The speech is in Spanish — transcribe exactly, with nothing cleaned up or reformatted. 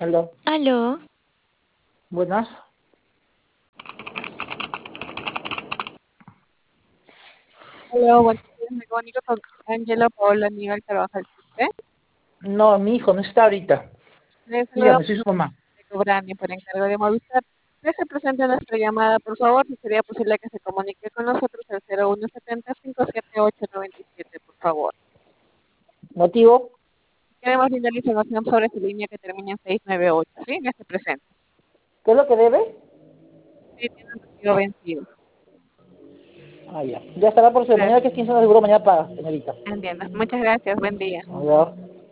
Aló, Aló, buenas. Hola, buenos días, me comunico con Ángela Paola Aníbal Carvajal Quispe. No, mi hijo no está ahorita. Les saludo Dígame, soy su mamá. de Cobrani por encargo de Movistar. Deje presente nuestra llamada, por favor, si sería posible que se comunique con nosotros al cero uno setenta, cinco siete ocho, nueve siete, por favor. ¿Motivo? Queremos brindar información sobre su línea que termina en seis nueve ocho, ¿sí? Deje presente. ¿Qué es lo que debe? Sí, tiene un recibo vencido. Ah, ya. Ya estará por su Gracias. mañana, que es quince de seguro, mañana paga, señorita. Entiendo. Muchas gracias. Buen día. Ya.